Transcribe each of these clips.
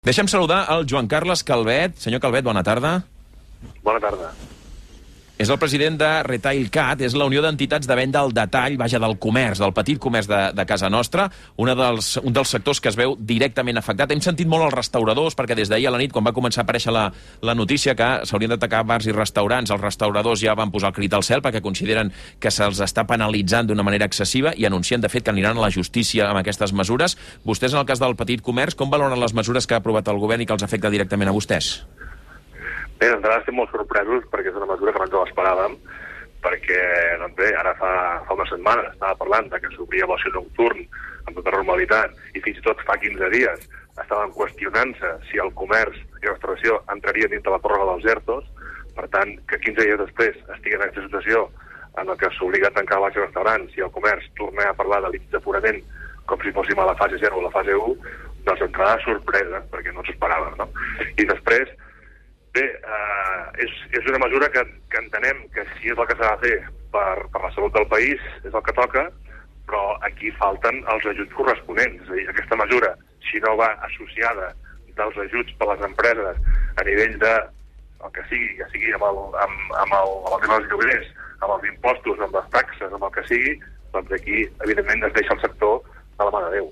Deixa'm saludar el Joan Carles Calvet. Senyor Calvet, bona tarda. Bona tarda. És el president de RetailCat, és la unió d'entitats de venda al detall, vaja, del comerç, del petit comerç de casa nostra, un dels sectors que es veu directament afectat. Hem sentit molt els restauradors, perquè des d'ahir a la nit, quan va començar a aparèixer la notícia que s'haurien d'atacar bars i restaurants, els restauradors ja van posar el crit al cel perquè consideren que se'ls està penalitzant d'una manera excessiva i anuncien, de fet, que aniran a la justícia amb aquestes mesures. Vostès, en el cas del petit comerç, com valoren les mesures que ha aprovat el govern i que els afecta directament a vostès? Bé, d'entrada estem molt sorpresos perquè és una mesura que no ens l'esperàvem, perquè, doncs bé, ara fa una setmana estava parlant que s'obria l'oci nocturn amb tota normalitat i fins i tot fa 15 dies estaven qüestionant-se si el comerç i la restauració entraria dins de la pròrroga dels ERTOs. Per tant, que 15 dies després estigui en aquesta situació en què s'obliga a tancar bars i restaurants i el comerç torna a parlar de límits d'aforament com si fóssim a la fase 0 o a la fase 1, doncs d'entrada sorpresa, perquè no ens ho esperàvem, no? I després, bé, és una mesura que entenem que si és el que s'ha de fer per la salut del país, és el que toca, però aquí falten els ajuts corresponents. És a dir, aquesta mesura, si no va associada dels ajuts per a les empreses a nivell de el que sigui amb el tema dels lloguers, amb els impostos, amb les taxes, amb el que sigui, doncs aquí, evidentment, es deixa el sector a la mà de Déu.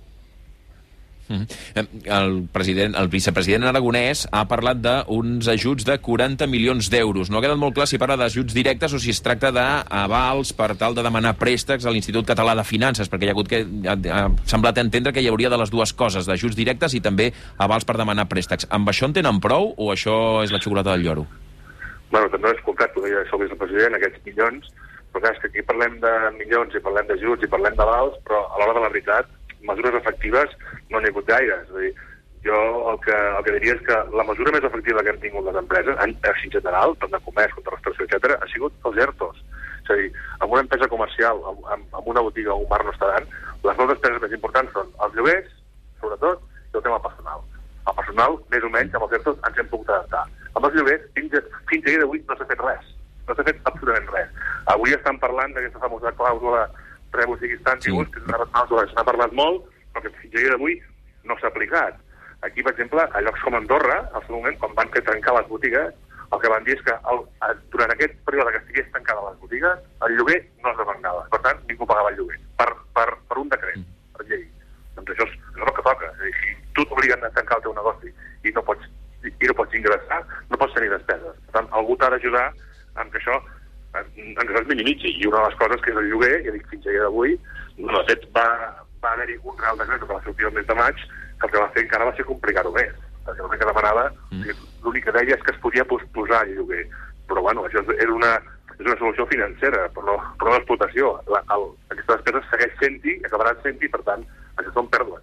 El vicepresident aragonès ha parlat d'uns ajuts de 40 milions d'euros. No ha quedat molt clar si parla d'ajuts directes o si es tracta d'avals per tal de demanar préstecs a l'Institut Català de Finances, perquè ha semblat entendre que hi hauria de les dues coses, d'ajuts directes i també avals per demanar préstecs. Amb això en tenen prou o això és la xocolata del lloro? Bueno, també he escoltat, ho deia el vicepresident, aquests milions, però clar, és que aquí parlem de milions i parlem d'ajuts i parlem d'avals, però a l'hora de la veritat mesures efectives no n'hi ha hagut gaire. És a dir, jo el que diria és que la mesura més efectiva que han tingut les empreses, en general, tant de comerç com de restauració, etc., ha sigut els ERTOs. És a dir, amb una empresa comercial, amb una botiga o un bar no restaurant, les dues despeses més importants són els lloguers, sobretot, i el tema personal. El personal, més o menys, amb els ERTOs ens hem pogut adaptar. Amb els lloguers, fins a dia d'avui no s'ha fet res. No s'ha fet absolutament res. Avui estan parlant d'aquesta famosa clàusula rebus i stantibus, que és una clàusula que se n'ha parlat molt, però que fins a dia d'avui no s'ha aplicat. Aquí, per exemple, a llocs com Andorra, al seu moment, quan van fer trencar les botigues, el que van dir és que durant aquest període que estigués tancada les botigues, el lloguer no es demandava. Per tant, ningú pagava el lloguer. Per un decret, per llei. Doncs això és el que toca. És a dir, si tu t'obliguen a tancar el teu negoci i no pots ingressar, no pots tenir despeses. Per tant, algú t'ha d'ajudar amb que això ens minimitzi. I una de les coses que és el lloguer, ja dic, fins a dia d'avui, de fet, va haver-hi un real decret que va sortir el mes de maig, que el que va fer encara va ser complicar-ho més, perquè l'únic que demanava, l'únic que deia és que es podia posposar el lloguer. Però, bueno, això és una solució financera, però no d'explotació. Aquesta despesa segueix sent-hi, acabarà sent-hi, per tant, això són pèrdues.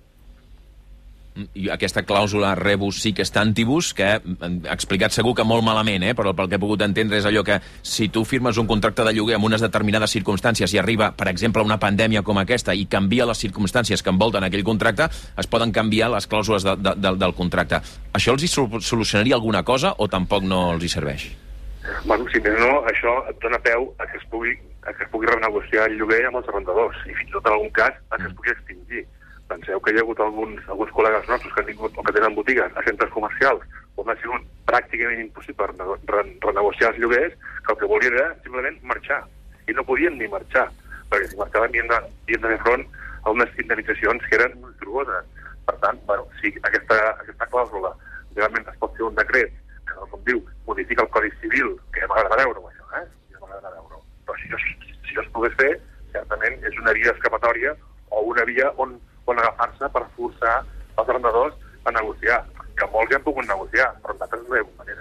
I aquesta clàusula rebus sic stantibus, que ha explicat segur que molt malament, però pel que he pogut entendre és allò que si tu firmes un contracte de lloguer amb unes determinades circumstàncies i arriba, per exemple, una pandèmia com aquesta i canvia les circumstàncies que envolten aquell contracte, es poden canviar les clàusules del contracte. Això els hi solucionaria alguna cosa o tampoc no els hi serveix? Bueno, si més no, això et dona peu a que es pugui renegociar el lloguer amb els arrendadors i fins i tot en algun cas a que es pugui extingir. Penseu que hi ha hagut alguns col·legues nostres que han tingut o que tenen botigues a centres comercials on ha sigut pràcticament impossible renegociar els lloguers, que el que volien era simplement marxar. I no podien ni marxar, perquè si marxaven havien de fer front a unes indemnitzacions que eren monstruoses. Per tant, bueno, si aquesta clàusula realment es pot fer un decret que, com diu, modifica el Codi Civil, que ja m'agrada veure-ho, això, ja m'agrada veure-ho. Però si això es pogués fer, certament és una via escapatòria o una via on agafar-se per forçar els arrendadors a negociar, que molts ja han pogut negociar, però nosaltres no hi ha hagut manera.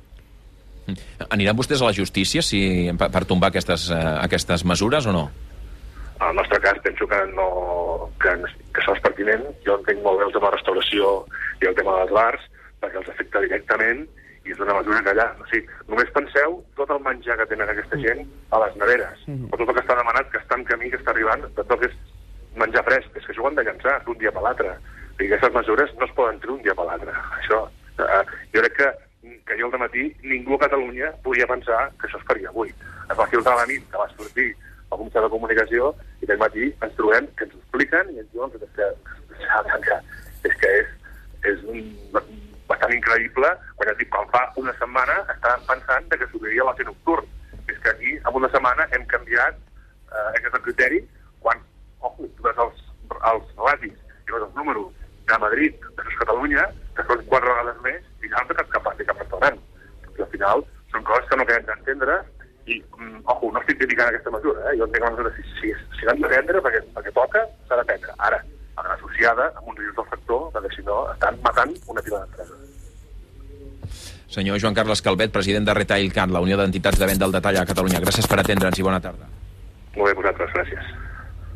Aniran vostès a la justícia per tombar aquestes mesures o no? En el nostre cas penso que això és pertinent. Jo entenc molt bé el tema de la restauració i el tema dels bars, perquè els afecta directament i és una mesura que allà... O sigui, només penseu tot el menjar que tenen aquesta gent a les neveres, o tot el que està demanat, que està en camí, que està arribant, tot és menjar fresc, és que això ho han de llançar d'un dia per l'altre. I aquestes mesures no es poden treure un dia per l'altre. Això, jo crec que jo al dematí ningú a Catalunya podia pensar que això es faria avui. Es va filtrar a la nit, que va sortir al mitjà de comunicació, i aquest matí ens trobem que ens ho expliquen i ens diuen que és increïble, quan ja dic, quan fa una setmana estàvem pensant que s'obriria l'oci nocturn. És que aquí, en una setmana, hem canviat aquest criteri, quan, tu veus els ratis i veus els números de Madrid, de Catalunya, que són 4 vegades més, i ja no té cap restaurant. I al final són coses que no acabem d'entendre, i, no estic criticant aquesta mesura, jo entenc que la mesura, si l'hem de prendre, perquè toca, s'ha de prendre. Ara, associada amb uns ajuts del sector, perquè si no estan matant una pila d'empreses. Senyor Joan Carles Calvet, president de Retail Cat, la Unió d'Entitats de Venda al Detall a Catalunya. Gràcies per atendre'ns i bona tarda. Molt bé, vosaltres, gràcies.